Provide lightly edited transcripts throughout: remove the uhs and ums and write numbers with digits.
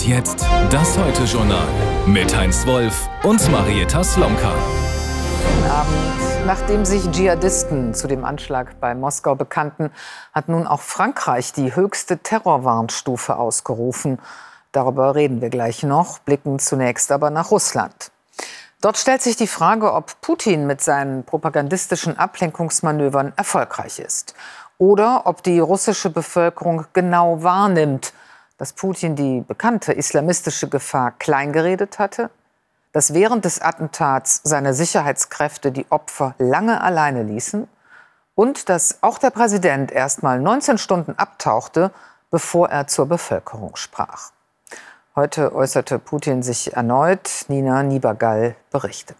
Und jetzt das Heute-Journal mit Heinz Wolf und Marietta Slomka. Guten Abend. Nachdem sich Dschihadisten zu dem Anschlag bei Moskau bekannten, hat nun auch Frankreich die höchste Terrorwarnstufe ausgerufen. Darüber reden wir gleich noch, blicken zunächst aber nach Russland. Dort stellt sich die Frage, ob Putin mit seinen propagandistischen Ablenkungsmanövern erfolgreich ist. Oder ob die russische Bevölkerung genau wahrnimmt, dass Putin die bekannte islamistische Gefahr kleingeredet hatte, dass während des Attentats seine Sicherheitskräfte die Opfer lange alleine ließen und dass auch der Präsident erst mal 19 Stunden abtauchte, bevor er zur Bevölkerung sprach. Heute äußerte Putin sich erneut. Nina Niebergall berichtet.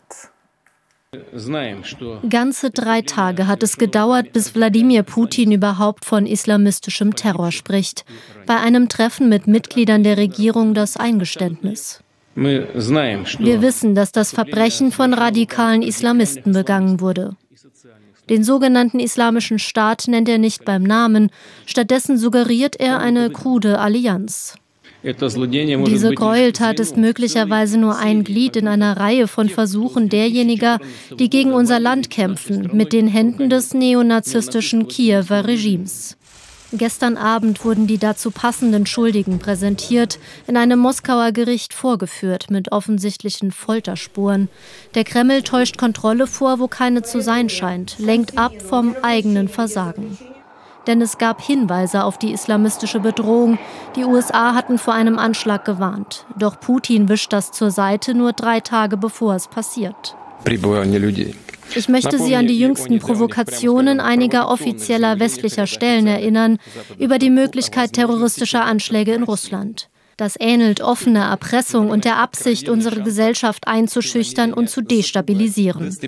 Ganze 3 Tage hat es gedauert, bis Wladimir Putin überhaupt von islamistischem Terror spricht. Bei einem Treffen mit Mitgliedern der Regierung das Eingeständnis. Wir wissen, dass das Verbrechen von radikalen Islamisten begangen wurde. Den sogenannten Islamischen Staat nennt er nicht beim Namen, stattdessen suggeriert er eine krude Allianz. Diese Gräueltat ist möglicherweise nur ein Glied in einer Reihe von Versuchen derjenigen, die gegen unser Land kämpfen, mit den Händen des neonazistischen Kiewer Regimes. Gestern Abend wurden die dazu passenden Schuldigen präsentiert, in einem Moskauer Gericht vorgeführt mit offensichtlichen Folterspuren. Der Kreml täuscht Kontrolle vor, wo keine zu sein scheint, lenkt ab vom eigenen Versagen. Denn es gab Hinweise auf die islamistische Bedrohung. Die USA hatten vor einem Anschlag gewarnt. Doch Putin wischt das zur Seite nur 3 Tage bevor es passiert. Ich möchte Sie an die jüngsten Provokationen einiger offizieller westlicher Stellen erinnern über die Möglichkeit terroristischer Anschläge in Russland. Das ähnelt offener Erpressung und der Absicht, unsere Gesellschaft einzuschüchtern und zu destabilisieren.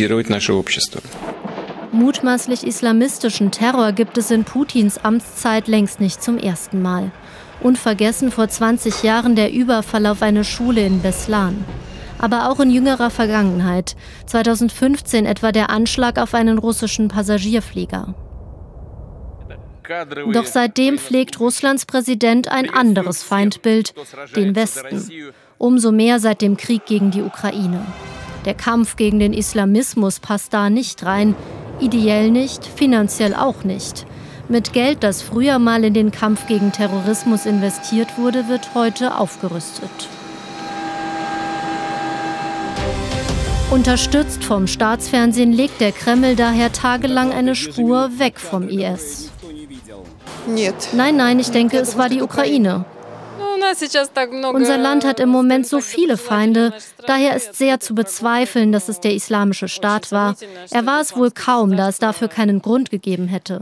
Mutmaßlich islamistischen Terror gibt es in Putins Amtszeit längst nicht zum ersten Mal. Unvergessen vor 20 Jahren der Überfall auf eine Schule in Beslan. Aber auch in jüngerer Vergangenheit, 2015 etwa der Anschlag auf einen russischen Passagierflieger. Doch seitdem pflegt Russlands Präsident ein anderes Feindbild, den Westen. Umso mehr seit dem Krieg gegen die Ukraine. Der Kampf gegen den Islamismus passt da nicht rein. Ideell nicht, finanziell auch nicht. Mit Geld, das früher mal in den Kampf gegen Terrorismus investiert wurde, wird heute aufgerüstet. Unterstützt vom Staatsfernsehen legt der Kreml daher tagelang eine Spur weg vom IS. Nein, ich denke, es war die Ukraine. Unser Land hat im Moment so viele Feinde, daher ist sehr zu bezweifeln, dass es der Islamische Staat war. Er war es wohl kaum, da es dafür keinen Grund gegeben hätte.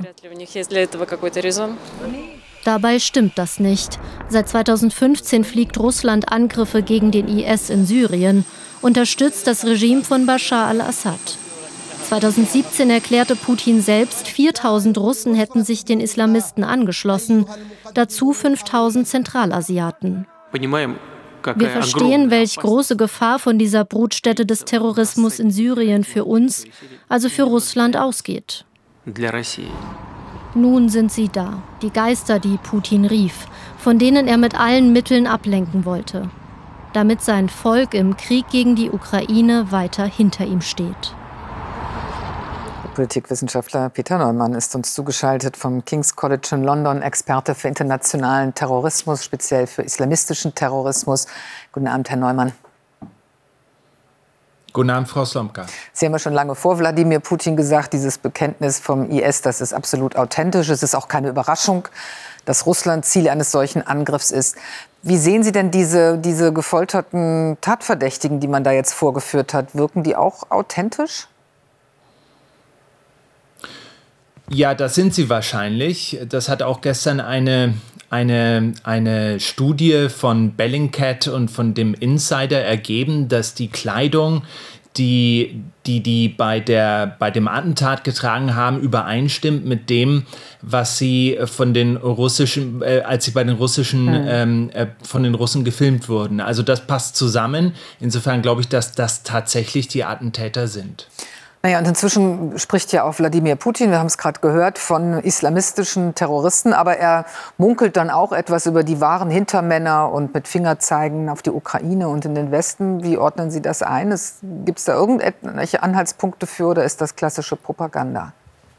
Dabei stimmt das nicht. Seit 2015 fliegt Russland Angriffe gegen den IS in Syrien, unterstützt das Regime von Bashar al-Assad. 2017 erklärte Putin selbst, 4.000 Russen hätten sich den Islamisten angeschlossen, dazu 5.000 Zentralasiaten. Wir verstehen, welch große Gefahr von dieser Brutstätte des Terrorismus in Syrien für uns, also für Russland, ausgeht. Nun sind sie da, die Geister, die Putin rief, von denen er mit allen Mitteln ablenken wollte, damit sein Volk im Krieg gegen die Ukraine weiter hinter ihm steht. Politikwissenschaftler Peter Neumann ist uns zugeschaltet vom King's College in London, Experte für internationalen Terrorismus, speziell für islamistischen Terrorismus. Guten Abend, Herr Neumann. Guten Abend, Frau Slomka. Sie haben ja schon lange vor Wladimir Putin gesagt, dieses Bekenntnis vom IS, das ist absolut authentisch. Es ist auch keine Überraschung, dass Russland Ziel eines solchen Angriffs ist. Wie sehen Sie denn diese gefolterten Tatverdächtigen, die man da jetzt vorgeführt hat? Wirken die auch authentisch? Ja, das sind sie wahrscheinlich. Das hat auch gestern eine Studie von Bellingcat und von dem Insider ergeben, dass die Kleidung, die bei dem Attentat getragen haben, übereinstimmt mit dem, was sie von den russischen, als sie bei den russischen, von den Russen gefilmt wurden. Also das passt zusammen. Insofern glaube ich, dass das tatsächlich die Attentäter sind. Naja, und inzwischen spricht ja auch Wladimir Putin, wir haben es gerade gehört, von islamistischen Terroristen. Aber er munkelt dann auch etwas über die wahren Hintermänner und mit Fingerzeigen auf die Ukraine und in den Westen. Wie ordnen Sie das ein? Gibt es da irgendwelche Anhaltspunkte für oder ist das klassische Propaganda?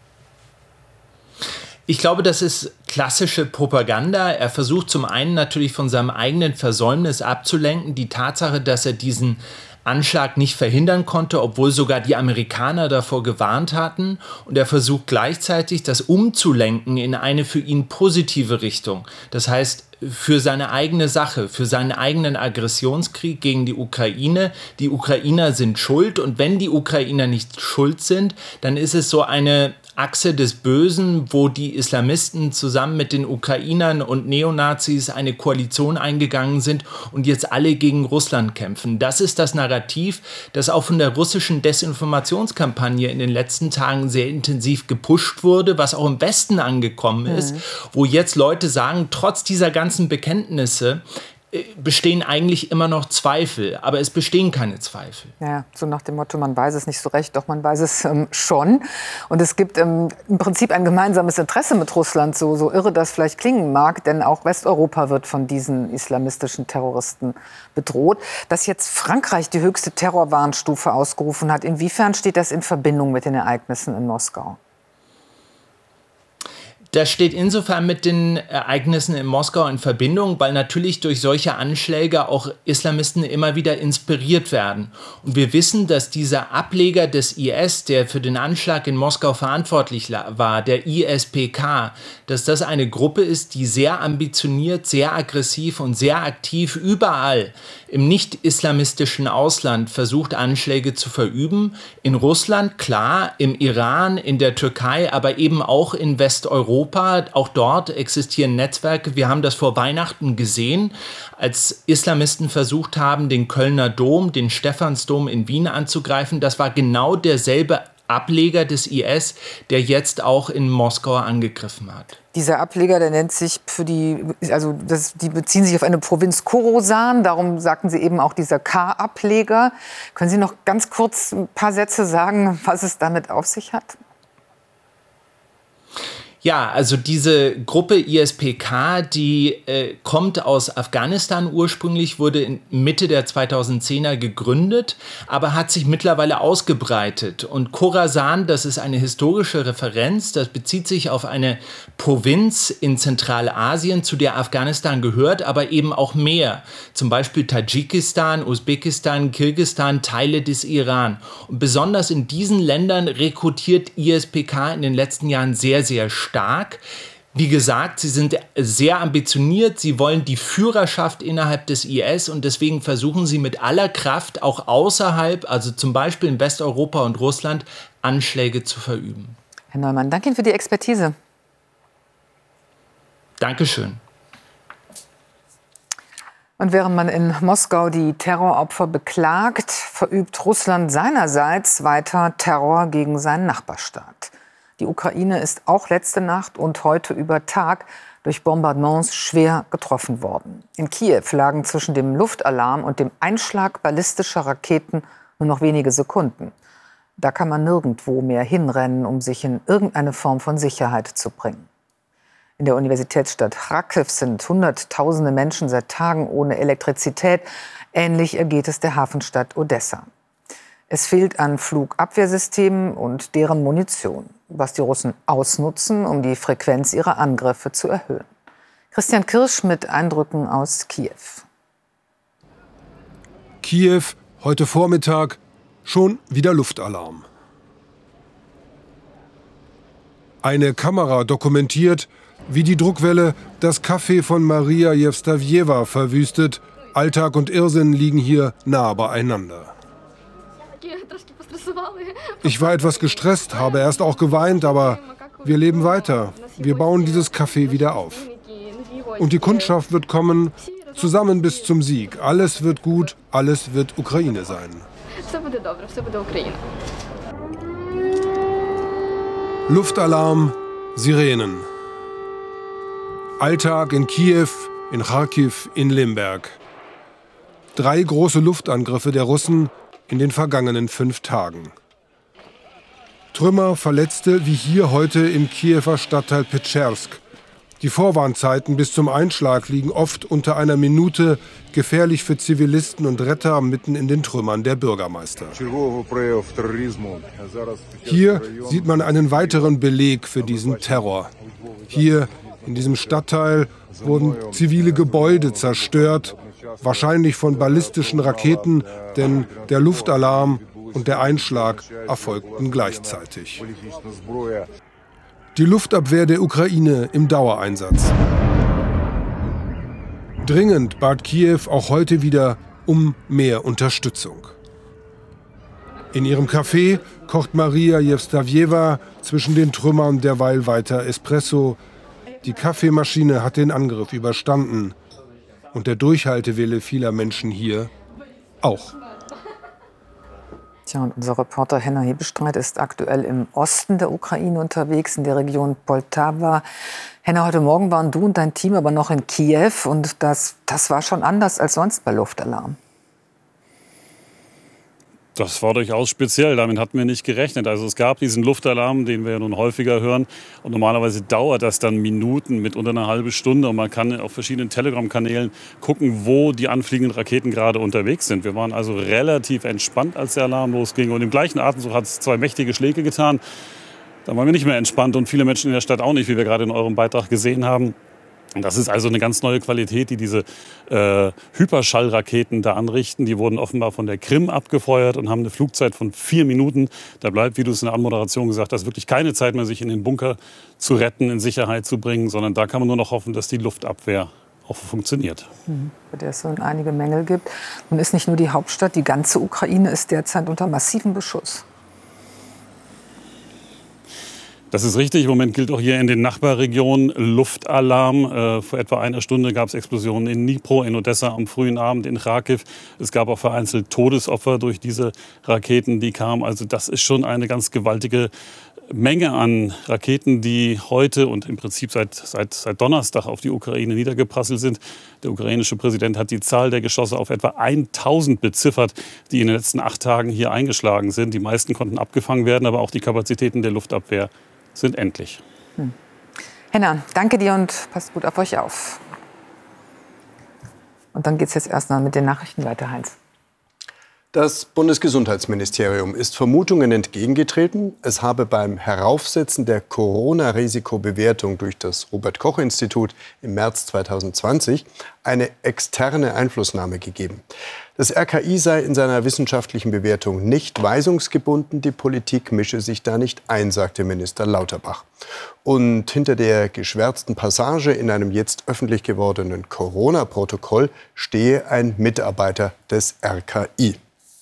Ich glaube, das ist klassische Propaganda. Er versucht zum einen natürlich von seinem eigenen Versäumnis abzulenken. Die Tatsache, dass er diesen Anschlag nicht verhindern konnte, obwohl sogar die Amerikaner davor gewarnt hatten. Und er versucht gleichzeitig, das umzulenken in eine für ihn positive Richtung. Das heißt, für seine eigene Sache, für seinen eigenen Aggressionskrieg gegen die Ukraine. Die Ukrainer sind schuld. Und wenn die Ukrainer nicht schuld sind, dann ist es so eine Achse des Bösen, wo die Islamisten zusammen mit den Ukrainern und Neonazis eine Koalition eingegangen sind und jetzt alle gegen Russland kämpfen. Das ist das Narrativ, das auch von der russischen Desinformationskampagne in den letzten Tagen sehr intensiv gepusht wurde, was auch im Westen angekommen ist, wo jetzt Leute sagen, trotz dieser ganzen Bekenntnisse bestehen eigentlich immer noch Zweifel, aber es bestehen keine Zweifel. Ja, so nach dem Motto, man weiß es nicht so recht, doch man weiß es schon. Und es gibt im Prinzip ein gemeinsames Interesse mit Russland, so irre das vielleicht klingen mag, denn auch Westeuropa wird von diesen islamistischen Terroristen bedroht. Dass jetzt Frankreich die höchste Terrorwarnstufe ausgerufen hat, inwiefern steht das in Verbindung mit den Ereignissen in Moskau? Das steht insofern mit den Ereignissen in Moskau in Verbindung, weil natürlich durch solche Anschläge auch Islamisten immer wieder inspiriert werden. Und wir wissen, dass dieser Ableger des IS, der für den Anschlag in Moskau verantwortlich war, der ISPK, dass das eine Gruppe ist, die sehr ambitioniert, sehr aggressiv und sehr aktiv überall im nicht-islamistischen Ausland versucht, Anschläge zu verüben. In Russland, klar, im Iran, in der Türkei, aber eben auch in Westeuropa. Auch dort existieren Netzwerke. Wir haben das vor Weihnachten gesehen, als Islamisten versucht haben, den Kölner Dom, den Stephansdom in Wien anzugreifen. Das war genau derselbe Ableger des IS, der jetzt auch in Moskau angegriffen hat. Dieser Ableger, der nennt sich die beziehen sich auf eine Provinz Khorasan, darum sagten Sie eben auch dieser K-Ableger. Können Sie noch ganz kurz ein paar Sätze sagen, was es damit auf sich hat? Ja, also diese Gruppe ISPK, die kommt aus Afghanistan ursprünglich, wurde in Mitte der 2010er gegründet, aber hat sich mittlerweile ausgebreitet. Und Khorasan, das ist eine historische Referenz, das bezieht sich auf eine Provinz in Zentralasien, zu der Afghanistan gehört, aber eben auch mehr. Zum Beispiel Tadschikistan, Usbekistan, Kirgisistan, Teile des Iran. Und besonders in diesen Ländern rekrutiert ISPK in den letzten Jahren sehr, sehr stark. Wie gesagt, sie sind sehr ambitioniert, sie wollen die Führerschaft innerhalb des IS und deswegen versuchen sie mit aller Kraft auch außerhalb, also zum Beispiel in Westeuropa und Russland, Anschläge zu verüben. Herr Neumann, danke Ihnen für die Expertise. Dankeschön. Und während man in Moskau die Terroropfer beklagt, verübt Russland seinerseits weiter Terror gegen seinen Nachbarstaat. Die Ukraine ist auch letzte Nacht und heute über Tag durch Bombardements schwer getroffen worden. In Kiew lagen zwischen dem Luftalarm und dem Einschlag ballistischer Raketen nur noch wenige Sekunden. Da kann man nirgendwo mehr hinrennen, um sich in irgendeine Form von Sicherheit zu bringen. In der Universitätsstadt Charkiw sind Hunderttausende Menschen seit Tagen ohne Elektrizität. Ähnlich ergeht es der Hafenstadt Odessa. Es fehlt an Flugabwehrsystemen und deren Munition, was die Russen ausnutzen, um die Frequenz ihrer Angriffe zu erhöhen. Christian Kirsch mit Eindrücken aus Kiew. Kiew, heute Vormittag, schon wieder Luftalarm. Eine Kamera dokumentiert, wie die Druckwelle das Café von Maria Jewstawjewa verwüstet. Alltag und Irrsinn liegen hier nah beieinander. Ich war etwas gestresst, habe erst auch geweint, aber wir leben weiter. Wir bauen dieses Café wieder auf. Und die Kundschaft wird kommen, zusammen bis zum Sieg. Alles wird gut, alles wird Ukraine sein. Luftalarm, Sirenen. Alltag in Kiew, in Charkiw, in Lemberg. 3 große Luftangriffe der Russen in den vergangenen 5 Tagen. Trümmer, Verletzte, wie hier heute im Kiewer Stadtteil Petschersk. Die Vorwarnzeiten bis zum Einschlag liegen oft unter einer Minute, gefährlich für Zivilisten und Retter mitten in den Trümmern der Bürgermeister. Hier sieht man einen weiteren Beleg für diesen Terror. Hier in diesem Stadtteil wurden zivile Gebäude zerstört, wahrscheinlich von ballistischen Raketen, denn der Luftalarm und der Einschlag erfolgten gleichzeitig. Die Luftabwehr der Ukraine im Dauereinsatz. Dringend bat Kiew auch heute wieder um mehr Unterstützung. In ihrem Café kocht Maria Jewstawjewa zwischen den Trümmern derweil weiter Espresso. Die Kaffeemaschine hat den Angriff überstanden. Und der Durchhaltewille vieler Menschen hier auch. Tja, und unser Reporter Henna Hebestreit ist aktuell im Osten der Ukraine unterwegs, in der Region Poltawa. Henna, heute Morgen waren du und dein Team aber noch in Kiew. Und das war schon anders als sonst bei Luftalarm. Das war durchaus speziell, damit hatten wir nicht gerechnet. Also es gab diesen Luftalarm, den wir ja nun häufiger hören. Und normalerweise dauert das dann Minuten, mitunter eine halbe Stunde. Und man kann auf verschiedenen Telegram-Kanälen gucken, wo die anfliegenden Raketen gerade unterwegs sind. Wir waren also relativ entspannt, als der Alarm losging. Und im gleichen Atemzug hat es 2 mächtige Schläge getan. Da waren wir nicht mehr entspannt und viele Menschen in der Stadt auch nicht, wie wir gerade in eurem Beitrag gesehen haben. Das ist also eine ganz neue Qualität, die diese Hyperschallraketen da anrichten. Die wurden offenbar von der Krim abgefeuert und haben eine Flugzeit von 4 Minuten. Da bleibt, wie du es in der Anmoderation gesagt hast, wirklich keine Zeit mehr, sich in den Bunker zu retten, in Sicherheit zu bringen, sondern da kann man nur noch hoffen, dass die Luftabwehr auch funktioniert. Bei der es so einige Mängel gibt. Nun ist nicht nur die Hauptstadt, die ganze Ukraine ist derzeit unter massivem Beschuss. Das ist richtig. Im Moment gilt auch hier in den Nachbarregionen Luftalarm. Vor etwa einer Stunde gab es Explosionen in Dnipro, in Odessa am frühen Abend, in Kharkiv. Es gab auch vereinzelt Todesopfer durch diese Raketen, die kamen. Also das ist schon eine ganz gewaltige Menge an Raketen, die heute und im Prinzip seit Donnerstag auf die Ukraine niedergeprasselt sind. Der ukrainische Präsident hat die Zahl der Geschosse auf etwa 1000 beziffert, die in den letzten 8 Tagen hier eingeschlagen sind. Die meisten konnten abgefangen werden, aber auch die Kapazitäten der Luftabwehr sind endlich. Henna, danke dir und passt gut auf euch auf. Und dann geht es jetzt erst mal mit den Nachrichten weiter, Heinz. Das Bundesgesundheitsministerium ist Vermutungen entgegengetreten, es habe beim Heraufsetzen der Corona-Risikobewertung durch das Robert-Koch-Institut im März 2020 eine externe Einflussnahme gegeben. Das RKI sei in seiner wissenschaftlichen Bewertung nicht weisungsgebunden, die Politik mische sich da nicht ein, sagte Minister Lauterbach. Und hinter der geschwärzten Passage in einem jetzt öffentlich gewordenen Corona-Protokoll stehe ein Mitarbeiter des RKI.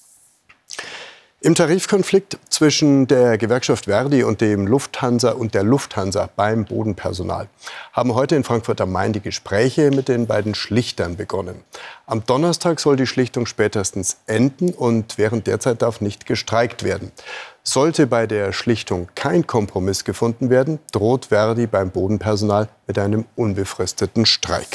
Im Tarifkonflikt zwischen der Gewerkschaft Verdi und der Lufthansa beim Bodenpersonal haben heute in Frankfurt am Main die Gespräche mit den beiden Schlichtern begonnen. Am Donnerstag soll die Schlichtung spätestens enden und während der Zeit darf nicht gestreikt werden. Sollte bei der Schlichtung kein Kompromiss gefunden werden, droht Verdi beim Bodenpersonal mit einem unbefristeten Streik.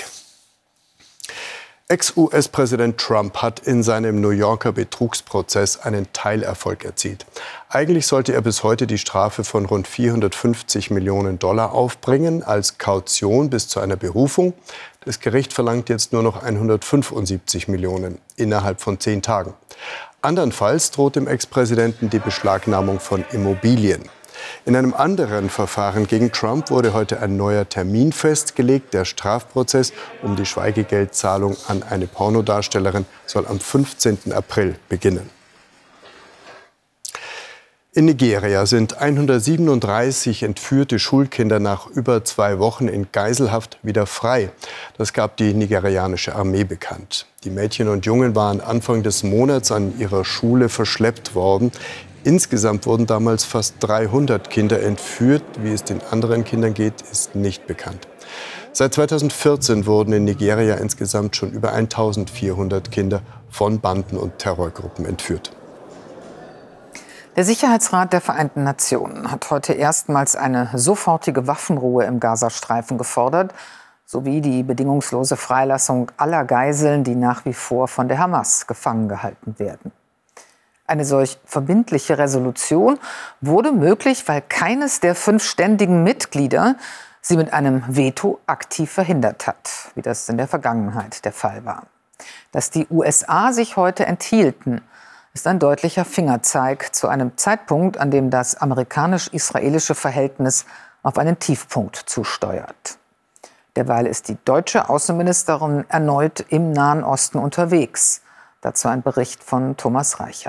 Ex-US-Präsident Trump hat in seinem New Yorker Betrugsprozess einen Teilerfolg erzielt. Eigentlich sollte er bis heute die Strafe von rund 450 Millionen Dollar aufbringen, als Kaution bis zu einer Berufung. Das Gericht verlangt jetzt nur noch 175 Millionen innerhalb von 10 Tagen. Andernfalls droht dem Ex-Präsidenten die Beschlagnahmung von Immobilien. In einem anderen Verfahren gegen Trump wurde heute ein neuer Termin festgelegt. Der Strafprozess um die Schweigegeldzahlung an eine Pornodarstellerin soll am 15. April beginnen. In Nigeria sind 137 entführte Schulkinder nach über 2 Wochen in Geiselhaft wieder frei. Das gab die nigerianische Armee bekannt. Die Mädchen und Jungen waren Anfang des Monats an ihrer Schule verschleppt worden. Insgesamt wurden damals fast 300 Kinder entführt. Wie es den anderen Kindern geht, ist nicht bekannt. Seit 2014 wurden in Nigeria insgesamt schon über 1400 Kinder von Banden und Terrorgruppen entführt. Der Sicherheitsrat der Vereinten Nationen hat heute erstmals eine sofortige Waffenruhe im Gazastreifen gefordert, sowie die bedingungslose Freilassung aller Geiseln, die nach wie vor von der Hamas gefangen gehalten werden. Eine solch verbindliche Resolution wurde möglich, weil keines der 5 ständigen Mitglieder sie mit einem Veto aktiv verhindert hat, wie das in der Vergangenheit der Fall war. Dass die USA sich heute enthielten, ist ein deutlicher Fingerzeig zu einem Zeitpunkt, an dem das amerikanisch-israelische Verhältnis auf einen Tiefpunkt zusteuert. Derweil ist die deutsche Außenministerin erneut im Nahen Osten unterwegs. Dazu ein Bericht von Thomas Reichert.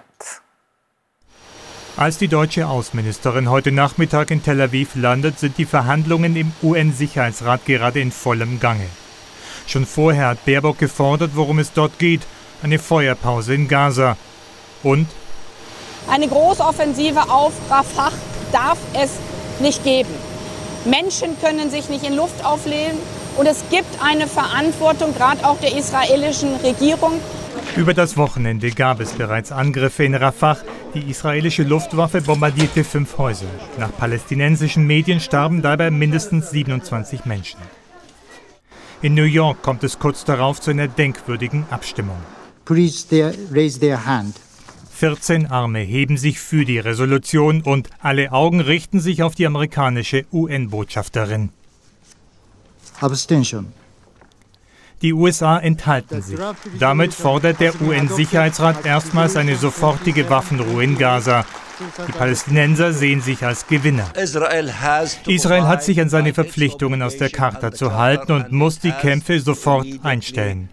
Als die deutsche Außenministerin heute Nachmittag in Tel Aviv landet, sind die Verhandlungen im UN-Sicherheitsrat gerade in vollem Gange. Schon vorher hat Baerbock gefordert, worum es dort geht: eine Feuerpause in Gaza. Und eine Großoffensive auf Rafah darf es nicht geben. Menschen können sich nicht in Luft auflehnen und es gibt eine Verantwortung, gerade auch der israelischen Regierung. Über das Wochenende gab es bereits Angriffe in Rafah. Die israelische Luftwaffe bombardierte 5 Häuser. Nach palästinensischen Medien starben dabei mindestens 27 Menschen. In New York kommt es kurz darauf zu einer denkwürdigen Abstimmung. Please raise their hand. 14 Arme heben sich für die Resolution und alle Augen richten sich auf die amerikanische UN-Botschafterin. Abstention. Die USA enthalten sich. Damit fordert der UN-Sicherheitsrat erstmals eine sofortige Waffenruhe in Gaza. Die Palästinenser sehen sich als Gewinner. Israel hat sich an seine Verpflichtungen aus der Charta zu halten und muss die Kämpfe sofort einstellen.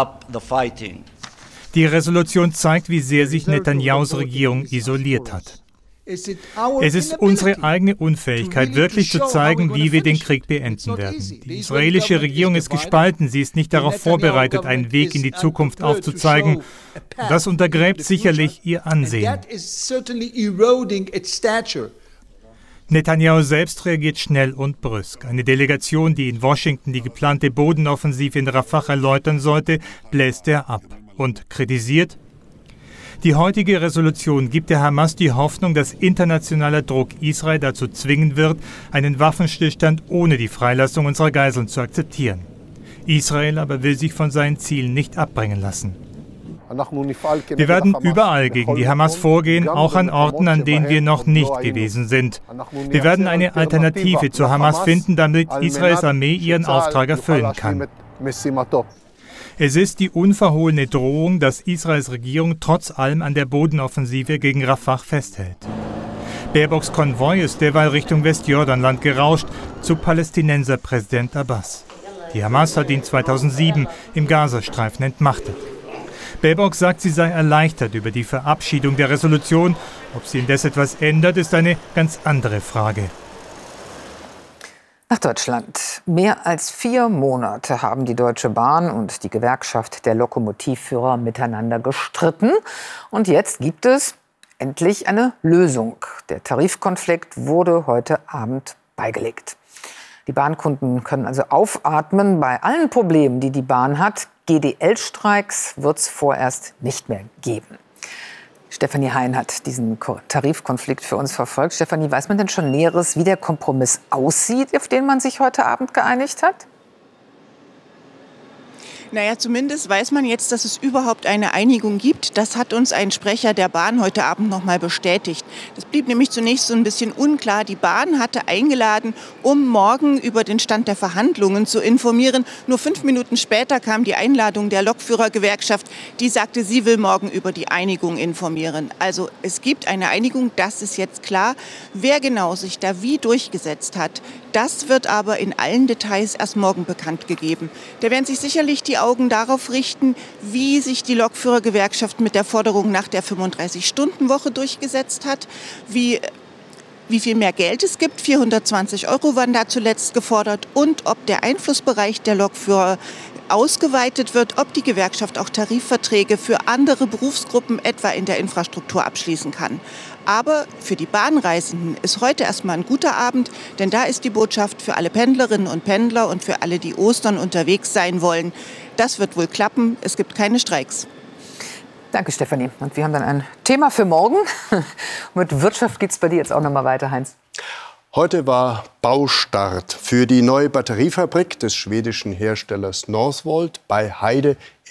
Die Resolution zeigt, wie sehr sich Netanyahus Regierung isoliert hat. Es ist unsere eigene Unfähigkeit, wirklich zu zeigen, wie wir den Krieg beenden werden. Die israelische Regierung ist gespalten, sie ist nicht darauf vorbereitet, einen Weg in die Zukunft aufzuzeigen. Das untergräbt sicherlich ihr Ansehen. Netanyahu selbst reagiert schnell und brüsk. Eine Delegation, die in Washington die geplante Bodenoffensive in Rafah erläutern sollte, bläst er ab und kritisiert: Die heutige Resolution gibt der Hamas die Hoffnung, dass internationaler Druck Israel dazu zwingen wird, einen Waffenstillstand ohne die Freilassung unserer Geiseln zu akzeptieren. Israel aber will sich von seinen Zielen nicht abbringen lassen. Wir werden überall gegen die Hamas vorgehen, auch an Orten, an denen wir noch nicht gewesen sind. Wir werden eine Alternative zur Hamas finden, damit Israels Armee ihren Auftrag erfüllen kann. Es ist die unverhohlene Drohung, dass Israels Regierung trotz allem an der Bodenoffensive gegen Rafah festhält. Baerbocks Konvoi ist derweil Richtung Westjordanland gerauscht, zu Palästinenserpräsident Abbas. Die Hamas hat ihn 2007 im Gazastreifen entmachtet. Baerbock sagt, sie sei erleichtert über die Verabschiedung der Resolution. Ob sie indes etwas ändert, ist eine ganz andere Frage. Nach Deutschland. Mehr als 4 Monate haben die Deutsche Bahn und die Gewerkschaft der Lokomotivführer miteinander gestritten. Und jetzt gibt es endlich eine Lösung. Der Tarifkonflikt wurde heute Abend beigelegt. Die Bahnkunden können also aufatmen bei allen Problemen, die die Bahn hat. GDL-Streiks wird es vorerst nicht mehr geben. Stefanie Hein hat diesen Tarifkonflikt für uns verfolgt. Stefanie, weiß man denn schon Näheres, wie der Kompromiss aussieht, auf den man sich heute Abend geeinigt hat? Naja, zumindest weiß man jetzt, dass es überhaupt eine Einigung gibt. Das hat uns ein Sprecher der Bahn heute Abend noch mal bestätigt. Das blieb nämlich zunächst so ein bisschen unklar. Die Bahn hatte eingeladen, um morgen über den Stand der Verhandlungen zu informieren. Nur 5 Minuten später kam die Einladung der Lokführergewerkschaft. Die sagte, sie will morgen über die Einigung informieren. Also es gibt eine Einigung, das ist jetzt klar. Wer genau sich da wie durchgesetzt hat, das wird aber in allen Details erst morgen bekannt gegeben. Da werden sich sicherlich die Augen darauf richten, wie sich die Lokführergewerkschaft mit der Forderung nach der 35-Stunden-Woche durchgesetzt hat, wie viel mehr Geld es gibt. 420 € waren da zuletzt gefordert und ob der Einflussbereich der Lokführer ausgeweitet wird, ob die Gewerkschaft auch Tarifverträge für andere Berufsgruppen, etwa in der Infrastruktur, abschließen kann. Aber für die Bahnreisenden ist heute erstmal ein guter Abend, denn da ist die Botschaft für alle Pendlerinnen und Pendler und für alle, die Ostern unterwegs sein wollen. Das wird wohl klappen, es gibt keine Streiks. Danke, Stefanie. Und wir haben dann ein Thema für morgen. Mit Wirtschaft geht es bei dir jetzt auch noch mal weiter, Heinz. Heute war Baustart für die neue Batteriefabrik des schwedischen Herstellers Northvolt bei Heide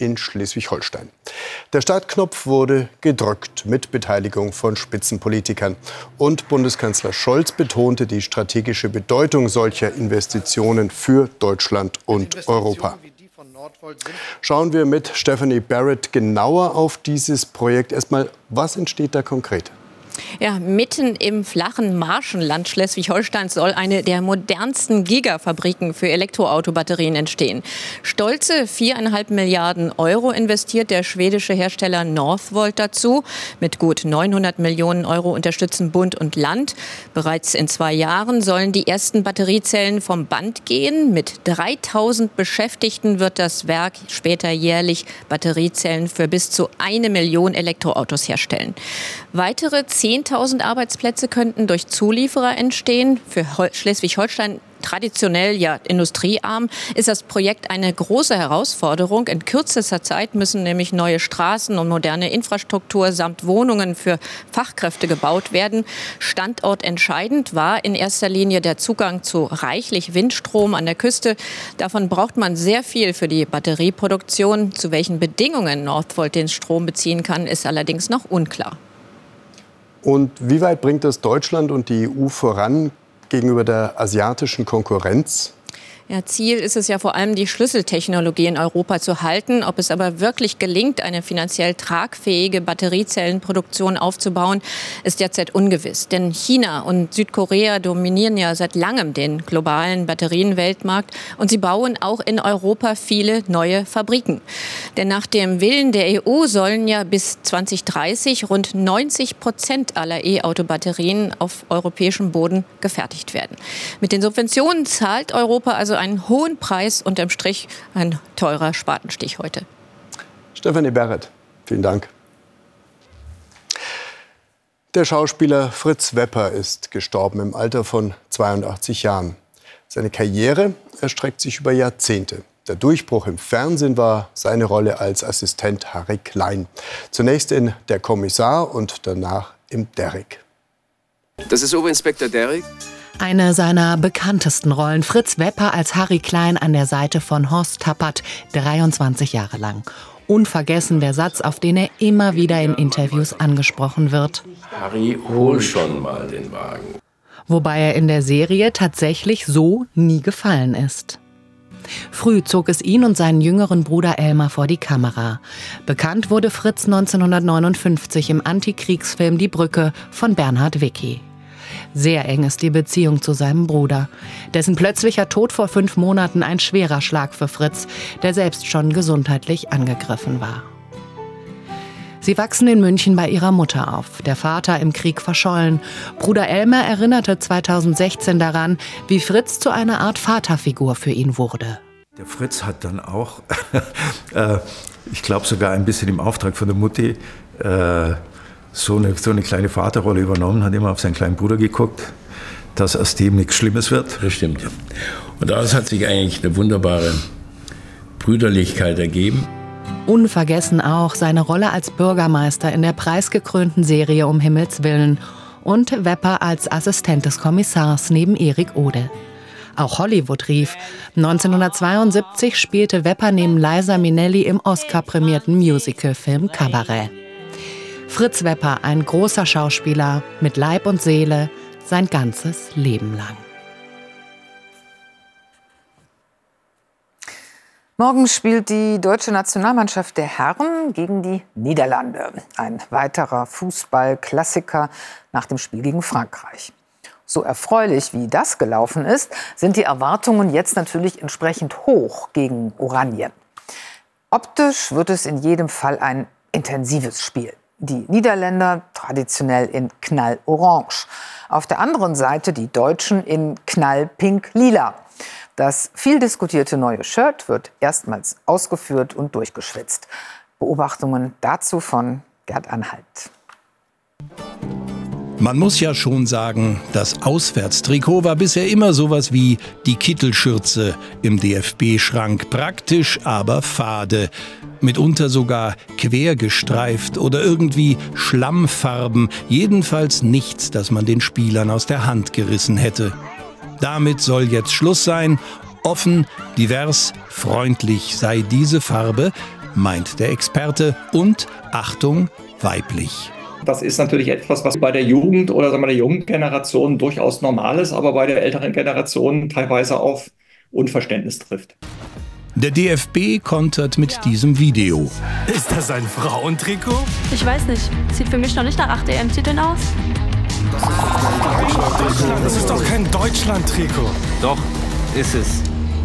in Schleswig-Holstein. Der Startknopf wurde gedrückt mit Beteiligung von Spitzenpolitikern. Und Bundeskanzler Scholz betonte die strategische Bedeutung solcher Investitionen für Deutschland und Europa. Schauen wir mit Stephanie Barrett genauer auf dieses Projekt. Erstmal, was entsteht da konkret? Ja, mitten im flachen Marschenland Schleswig-Holsteins soll eine der modernsten Gigafabriken für Elektroautobatterien entstehen. Stolze 4,5 Milliarden Euro investiert der schwedische Hersteller Northvolt dazu. Mit gut 900 Millionen Euro unterstützen Bund und Land. Bereits in 2 Jahren sollen die ersten Batteriezellen vom Band gehen. Mit 3000 Beschäftigten wird das Werk später jährlich Batteriezellen für bis zu 1 Million Elektroautos herstellen. Weitere 10.000 Arbeitsplätze könnten durch Zulieferer entstehen. Für Schleswig-Holstein, traditionell ja industriearm, ist das Projekt eine große Herausforderung. In kürzester Zeit müssen nämlich neue Straßen und moderne Infrastruktur samt Wohnungen für Fachkräfte gebaut werden. Standortentscheidend war in erster Linie der Zugang zu reichlich Windstrom an der Küste. Davon braucht man sehr viel für die Batterieproduktion. Zu welchen Bedingungen Northvolt den Strom beziehen kann, ist allerdings noch unklar. Und wie weit bringt das Deutschland und die EU voran gegenüber der asiatischen Konkurrenz? Ja, Ziel ist es ja vor allem, die Schlüsseltechnologie in Europa zu halten. Ob es aber wirklich gelingt, eine finanziell tragfähige Batteriezellenproduktion aufzubauen, ist derzeit ungewiss. Denn China und Südkorea dominieren ja seit langem den globalen Batterienweltmarkt. Und sie bauen auch in Europa viele neue Fabriken. Denn nach dem Willen der EU sollen ja bis 2030 rund 90% aller E-Auto-Batterien auf europäischem Boden gefertigt werden. Mit den Subventionen zahlt Europa also einen hohen Preis, unterm Strich ein teurer Spatenstich heute. Stephanie Barrett, vielen Dank. Der Schauspieler Fritz Wepper ist gestorben im Alter von 82 Jahren. Seine Karriere erstreckt sich über Jahrzehnte. Der Durchbruch im Fernsehen war seine Rolle als Assistent Harry Klein. Zunächst in Der Kommissar und danach im Derrick. Das ist Oberinspektor Derrick. Eine seiner bekanntesten Rollen, Fritz Wepper als Harry Klein an der Seite von Horst Tappert, 23 Jahre lang. Unvergessen der Satz, auf den er immer wieder in Interviews angesprochen wird. Harry, hol schon mal den Wagen. Wobei er in der Serie tatsächlich so nie gefallen ist. Früh zog es ihn und seinen jüngeren Bruder Elmar vor die Kamera. Bekannt wurde Fritz 1959 im Antikriegsfilm Die Brücke von Bernhard Wicki. Sehr eng ist die Beziehung zu seinem Bruder. Dessen plötzlicher Tod vor 5 Monaten ein schwerer Schlag für Fritz, der selbst schon gesundheitlich angegriffen war. Sie wachsen in München bei ihrer Mutter auf, der Vater im Krieg verschollen. Bruder Elmar erinnerte 2016 daran, wie Fritz zu einer Art Vaterfigur für ihn wurde. Der Fritz hat dann auch, ich glaube sogar ein bisschen im Auftrag von der Mutti, so eine kleine Vaterrolle übernommen, hat immer auf seinen kleinen Bruder geguckt, dass aus dem nichts Schlimmes wird. Das stimmt. Und daraus hat sich eigentlich eine wunderbare Brüderlichkeit ergeben. Unvergessen auch seine Rolle als Bürgermeister in der preisgekrönten Serie Um Himmels Willen und Wepper als Assistent des Kommissars neben Erik Ode. Auch Hollywood rief. 1972 spielte Wepper neben Liza Minnelli im Oscar-prämierten Musicalfilm Cabaret. Fritz Wepper, ein großer Schauspieler mit Leib und Seele, sein ganzes Leben lang. Morgen spielt die deutsche Nationalmannschaft der Herren gegen die Niederlande. Ein weiterer Fußballklassiker nach dem Spiel gegen Frankreich. So erfreulich wie das gelaufen ist, sind die Erwartungen jetzt natürlich entsprechend hoch gegen Oranien. Optisch wird es in jedem Fall ein intensives Spiel. Die Niederländer traditionell in knallorange. Auf der anderen Seite die Deutschen in knallpink-lila. Das viel diskutierte neue Shirt wird erstmals ausgeführt und durchgeschwitzt. Beobachtungen dazu von Gerd Anhalt. Man muss ja schon sagen, das Auswärtstrikot war bisher immer sowas wie die Kittelschürze im DFB-Schrank. Praktisch, aber fade. Mitunter sogar quergestreift oder irgendwie Schlammfarben. Jedenfalls nichts, das man den Spielern aus der Hand gerissen hätte. Damit soll jetzt Schluss sein. Offen, divers, freundlich sei diese Farbe. meint der Experte. Und, Achtung, weiblich. Das ist natürlich etwas, was bei der Jugend oder sagen wir, der jungen Generation durchaus normal ist, aber bei der älteren Generation teilweise auf Unverständnis trifft. Der DFB kontert mit diesem Video. Ist das ein Frauentrikot? Ich weiß nicht. Sieht für mich noch nicht nach 8 EM-Titeln aus. Das ist doch kein Deutschland-Trikot. Doch, ist es.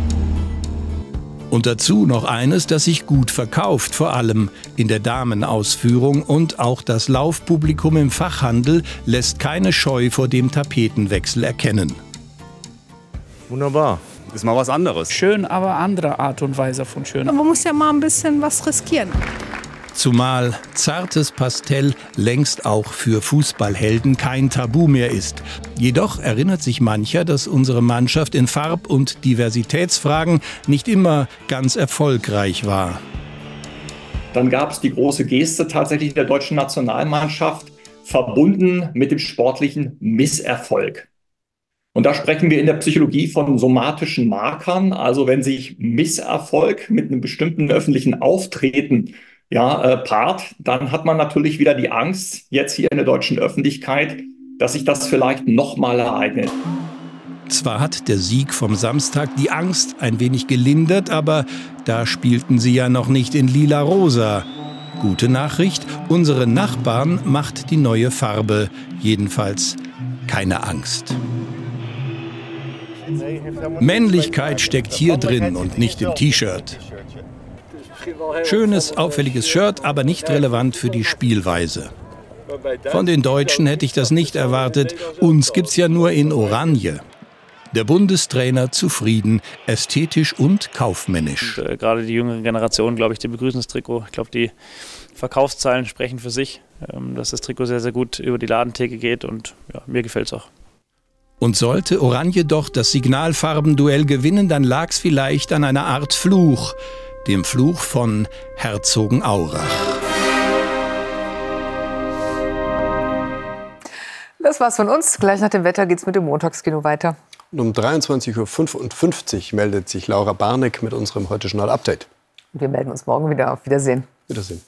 Und dazu noch eines, das sich gut verkauft, vor allem in der Damenausführung. Und auch das Laufpublikum im Fachhandel lässt keine Scheu vor dem Tapetenwechsel erkennen. Wunderbar. Ist mal was anderes. Schön, aber andere Art und Weise von schön. Man muss ja mal ein bisschen was riskieren. Zumal zartes Pastell längst auch für Fußballhelden kein Tabu mehr ist. Jedoch erinnert sich mancher, dass unsere Mannschaft in Farb- und Diversitätsfragen nicht immer ganz erfolgreich war. Dann gab es die große Geste tatsächlich der deutschen Nationalmannschaft, verbunden mit dem sportlichen Misserfolg. Und da sprechen wir in der Psychologie von somatischen Markern. Also wenn sich Misserfolg mit einem bestimmten öffentlichen Auftreten paart, dann hat man natürlich wieder die Angst, jetzt hier in der deutschen Öffentlichkeit, dass sich das vielleicht nochmal ereignet. Zwar hat der Sieg vom Samstag die Angst ein wenig gelindert, aber da spielten sie ja noch nicht in lila-rosa. Gute Nachricht, unsere Nachbarn macht die neue Farbe jedenfalls keine Angst. Männlichkeit steckt hier drin und nicht im T-Shirt. Schönes, auffälliges Shirt, aber nicht relevant für die Spielweise. Von den Deutschen hätte ich das nicht erwartet. Uns gibt's ja nur in Oranje. Der Bundestrainer zufrieden, ästhetisch und kaufmännisch. Und, gerade die jüngere Generation, glaube ich, die begrüßen das Trikot. Ich glaube, die Verkaufszahlen sprechen für sich, dass das Trikot sehr, sehr gut über die Ladentheke geht und ja, mir gefällt es auch. Und sollte Oranje doch das Signalfarbenduell gewinnen, dann lag's vielleicht an einer Art Fluch. Dem Fluch von Herzogenaurach. Das war's von uns. Gleich nach dem Wetter geht's mit dem Montagskino weiter. Und um 23.55 Uhr meldet sich Laura Barneck mit unserem Heute-Journal-Update. Wir melden uns morgen wieder. Auf Wiedersehen. Wiedersehen.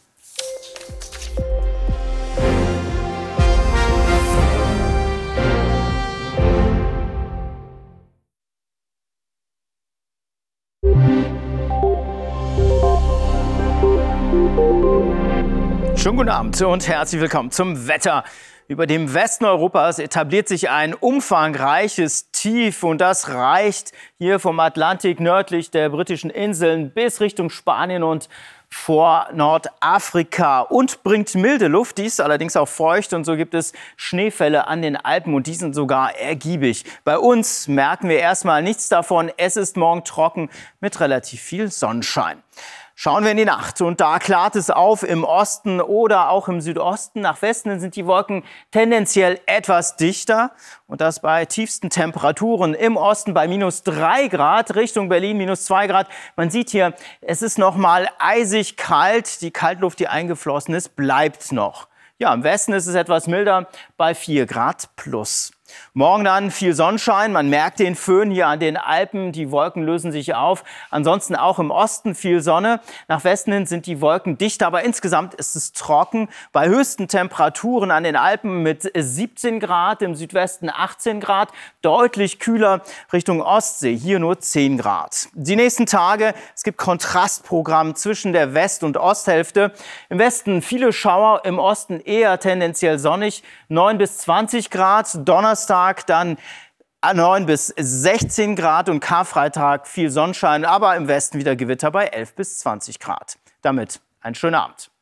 Schönen guten Abend und herzlich willkommen zum Wetter. Über dem Westen Europas etabliert sich ein umfangreiches Tief und das reicht hier vom Atlantik nördlich der britischen Inseln bis Richtung Spanien und vor Nordafrika und bringt milde Luft. Die ist allerdings auch feucht und so gibt es Schneefälle an den Alpen und die sind sogar ergiebig. Bei uns merken wir erstmal nichts davon. Es ist morgen trocken mit relativ viel Sonnenschein. Schauen wir in die Nacht und da klart es auf im Osten oder auch im Südosten. Nach Westen sind die Wolken tendenziell etwas dichter und das bei tiefsten Temperaturen im Osten bei -3 Grad, Richtung Berlin -2 Grad. Man sieht hier, es ist noch mal eisig kalt. Die Kaltluft, die eingeflossen ist, bleibt noch. Ja, im Westen ist es etwas milder bei 4 Grad plus. Morgen dann viel Sonnenschein. Man merkt den Föhn hier an den Alpen. Die Wolken lösen sich auf. Ansonsten auch im Osten viel Sonne. Nach Westen hin sind die Wolken dichter, aber insgesamt ist es trocken. Bei höchsten Temperaturen an den Alpen mit 17 Grad, im Südwesten 18 Grad. Deutlich kühler Richtung Ostsee, hier nur 10 Grad. Die nächsten Tage, es gibt Kontrastprogramm zwischen der West- und Osthälfte. Im Westen viele Schauer, im Osten eher tendenziell sonnig. 9 bis 20 Grad. Donnerstag dann 9 bis 16 Grad und Karfreitag viel Sonnenschein, aber im Westen wieder Gewitter bei 11 bis 20 Grad. Damit einen schönen Abend.